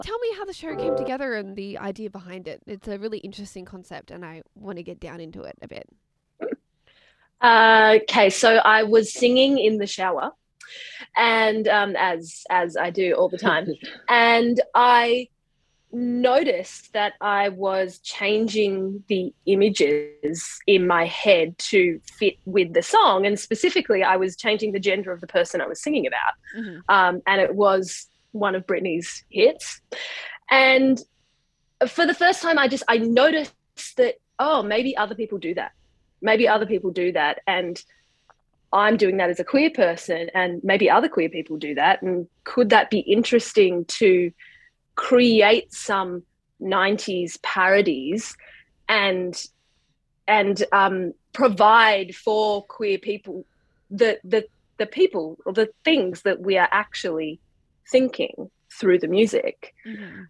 tell me how the show came together and the idea behind it. It's a really interesting concept, and I want to get down into it a bit. Okay, so I was singing in the shower, and as I do all the time, and I noticed that I was changing the images in my head to fit with the song, and specifically, I was changing the gender of the person I was singing about, Mm-hmm. and it was one of Britney's hits, and for the first time, I noticed that, oh, maybe other people do that. Maybe other people do that, and I'm doing that as a queer person, and maybe other queer people do that. And could that be interesting to create some 90s parodies and provide for queer people the people or the things that we are actually thinking through the music? Mm-hmm.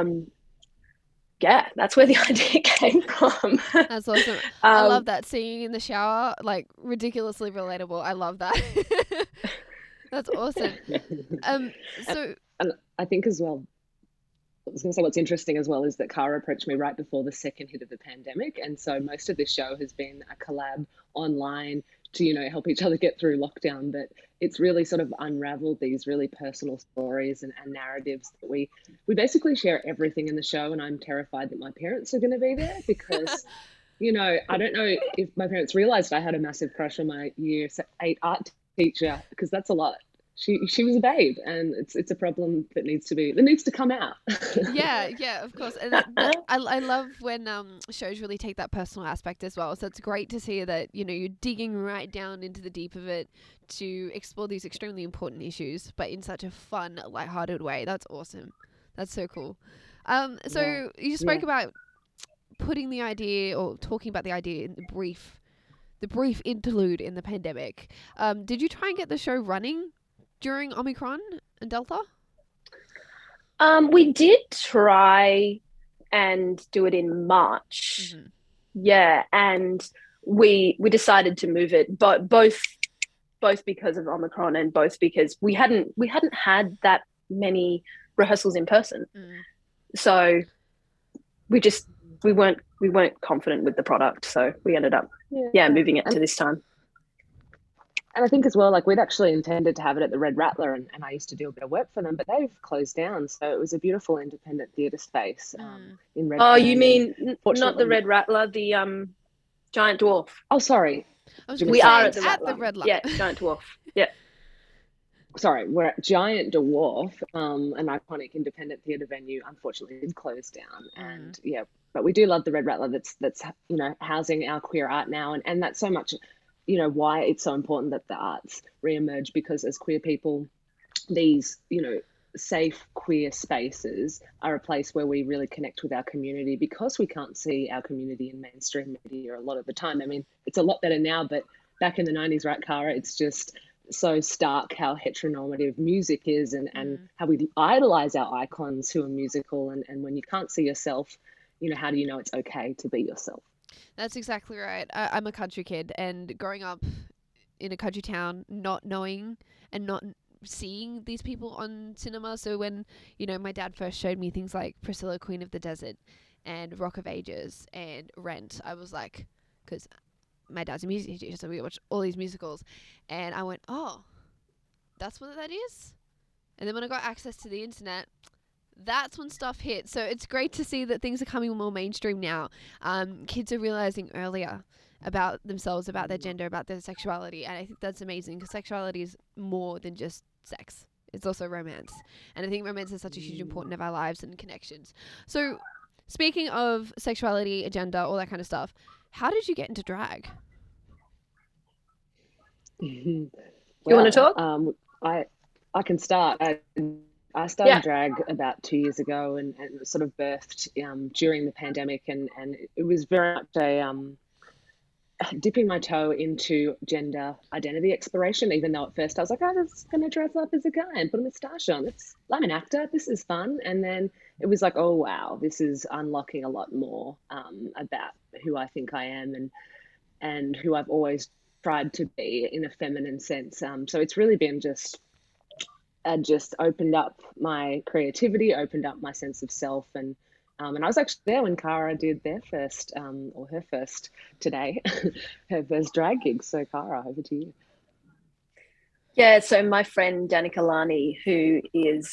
Yeah, that's where the idea came from. That's awesome. I love that, singing in the shower, like ridiculously relatable. I love that. That's awesome. Um, and, so and I think as well, I was going to say what's interesting as well is that Cara approached me right before the second hit of the pandemic, and so most of this show has been a collab online to help each other get through lockdown. But it's really sort of unraveled these really personal stories and narratives that we basically share everything in the show, and I'm terrified that my parents are going to be there because. I don't know if my parents realized I had a massive crush on my year 8 art teacher, because that's a lot. She was a babe, and it's a problem that needs to come out. yeah, of course. And I love when shows really take that personal aspect as well. So it's great to see that you're digging right down into the deep of it to explore these extremely important issues, but in such a fun, lighthearted way. That's awesome. That's so cool. So you spoke about putting the idea or talking about the idea in the brief interlude in the pandemic. Did you try and get the show running during Omicron and Delta? We did try and do it in March. Mm-hmm. Yeah, and we decided to move it, but both because of Omicron and both because we hadn't had that many rehearsals in person. Mm. So we weren't confident with the product, so we ended up moving it to this time. And I think as well, like we'd actually intended to have it at the Red Rattler, and I used to do a bit of work for them, but they've closed down. So it was a beautiful independent theatre space in Redfern. Oh, you mean not the Red Rattler, the Giant Dwarf? Oh, sorry. We are at the Red Rattler. Yeah, Giant Dwarf. Yeah. Sorry, we're at Giant Dwarf, an iconic independent theatre venue. Unfortunately, did close down, and but we do love the Red Rattler. That's housing our queer art now, and that's so much. Why it's so important that the arts re-emerge, because as queer people, these safe queer spaces are a place where we really connect with our community, because we can't see our community in mainstream media a lot of the time. I mean, it's a lot better now, but back in the 90s, right, Cara, it's just so stark how heteronormative music is, and how we idolize our icons who are musical, and when you can't see yourself, how do you know it's okay to be yourself? That's exactly right. I'm a country kid, and growing up in a country town, not knowing and not seeing these people on cinema. So when, my dad first showed me things like Priscilla, Queen of the Desert, and Rock of Ages, and Rent, I was like, because my dad's a music teacher, so we watch all these musicals, and I went, oh, that's what that is? And then when I got access to the internet, that's when stuff hit. So it's great to see that things are coming more mainstream now. Kids are realizing earlier about themselves, about their gender, about their sexuality, and I think that's amazing, because sexuality is more than just sex. It's also romance, and I think romance is such a huge important of our lives and connections. So speaking of sexuality, agenda, all that kind of stuff, how did you get into drag? You want to talk? I can start. I started drag about 2 years ago, and it was sort of birthed during the pandemic, and it was very much a dipping my toe into gender identity exploration, even though at first I was like, I'm just going to dress up as a guy and put a moustache on. I'm an actor. This is fun. And then it was like, oh, wow, this is unlocking a lot more about who I think I am, and who I've always tried to be in a feminine sense. So it's really been just just opened up my creativity, opened up my sense of self, and I was actually there when Cara did their first, or her first today, her first drag gig. So Cara, over to you. Yeah, so my friend Danica Lani, who is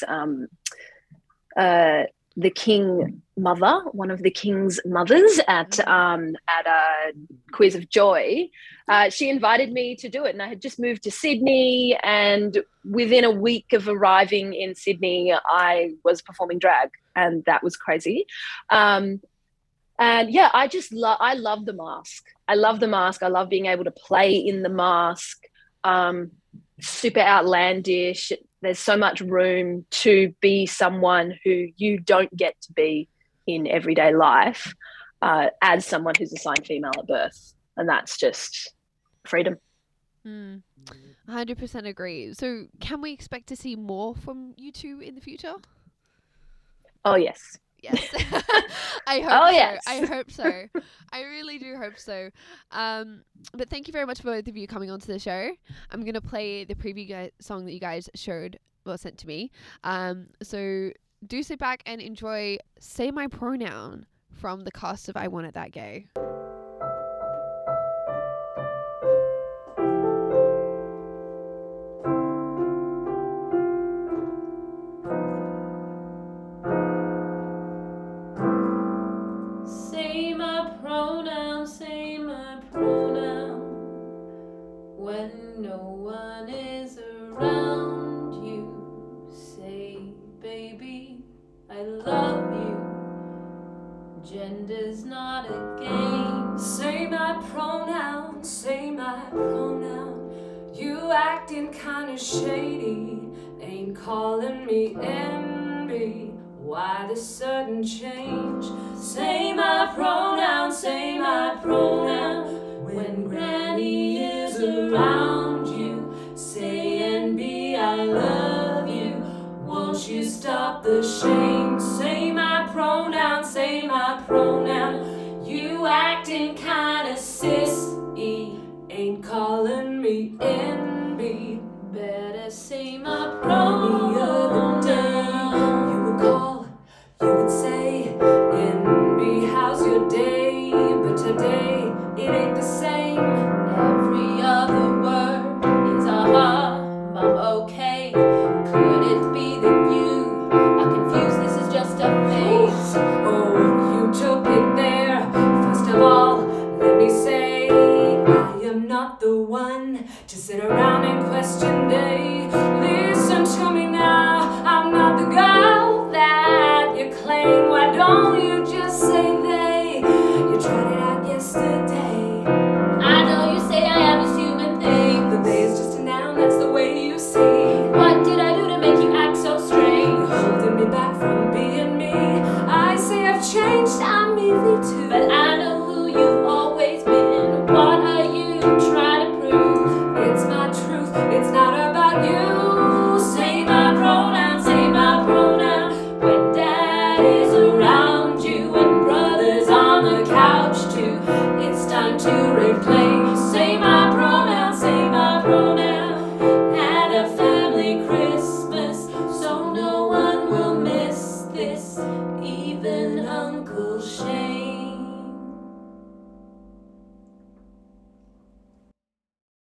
the king mother, one of the king's mothers at Quiz of Joy, she invited me to do it. And I had just moved to Sydney, and within a week of arriving in Sydney, I was performing drag, and that was crazy. And yeah, I love the mask. I love the mask. I love being able to play in the mask. Super outlandish. There's so much room to be someone who you don't get to be in everyday life as someone who's assigned female at birth. And that's just freedom. 100% agree. So can we expect to see more from you two in the future? Oh, yes. Yes. I hope oh, so. yes. I hope so. I really do hope so. But thank you very much for both of you coming onto the show. I'm going to play the preview song that you guys sent to me. So do sit back and enjoy Say My Pronoun from the cast of I Want It That Gay. When no one is around you, say, baby, I love you. Gender's not a game. Say my pronoun, say my pronoun. You acting kinda shady, ain't calling me envy. Why the sudden change? Say my pronoun, say my pronoun. When Granny is around you, say and be I love you. Won't you stop the shame? Say my pronoun, say my pronoun. You acting kinda sissy, ain't calling me envy. Better say my pronoun. The other day you would call, you would say, envy, how's your day? But today it ain't the same. Every other word is I'm okay. Could it be that you are confused? This is just a phase. Oh, you took it there. First of all, let me say, I am not the one to sit around and question day. Listen to me now, I'm not the girl that you claim. Why don't you just say they? You tried it out yesterday. I know you say I am this human thing. The they is just a noun, that's the way you see. What did I do to make you act so strange? You're holding me back from being me. I say I've changed, I'm easy too.